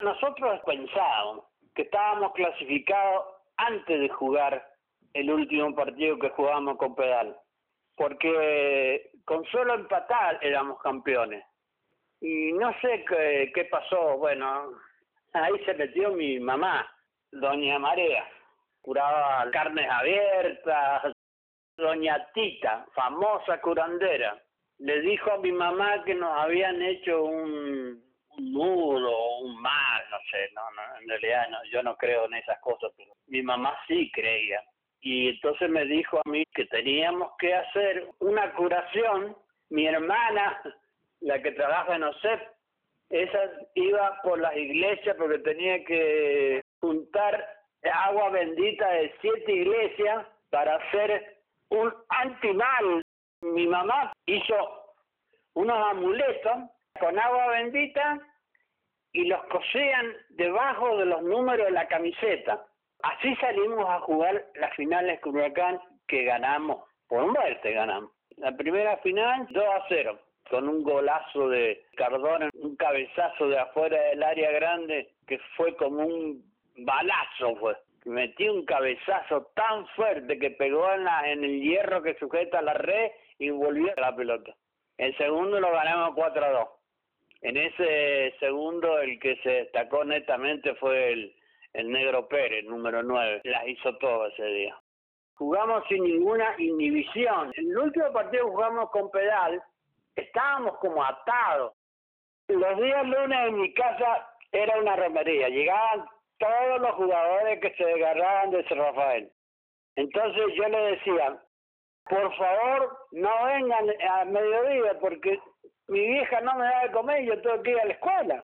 Nosotros pensábamos que estábamos clasificados antes de jugar el último partido que jugamos con Pedal, porque con solo empatar éramos campeones. Y no sé qué pasó, bueno, ahí se metió mi mamá, doña Marea, curaba carnes abiertas, doña Tita, famosa curandera, le dijo a mi mamá que nos habían hecho un nudo, un mal, no sé, no, en realidad no, yo no creo en esas cosas, pero mi mamá sí creía. Y entonces me dijo a mí que teníamos que hacer una curación. Mi hermana, la que trabaja en OSEP, esa iba por las iglesias porque tenía que juntar agua bendita de 7 iglesias para hacer un antimal. Mi mamá hizo unos amuletos con agua bendita y los cosían debajo de los números de la camiseta. Así salimos a jugar las finales con Huracán, que ganamos, por muerte ganamos. La primera final 2-0, con un golazo de Cardona, un cabezazo de afuera del área grande, que fue como un balazo, fue. Metió un cabezazo tan fuerte que pegó en el hierro que sujeta la red y volvió a la pelota. El segundo lo ganamos 4-2. En ese segundo el que se destacó netamente fue el Negro Pérez, número 9. Las hizo todas ese día. Jugamos sin ninguna inhibición. En el último partido que jugamos con Pedal, estábamos como atados. Los días lunes en mi casa era una romería. Llegaban todos los jugadores que se agarraban de San Rafael. Entonces yo le decía, por favor, no vengan a mediodía porque mi vieja no me da de comer y yo tengo que ir a la escuela.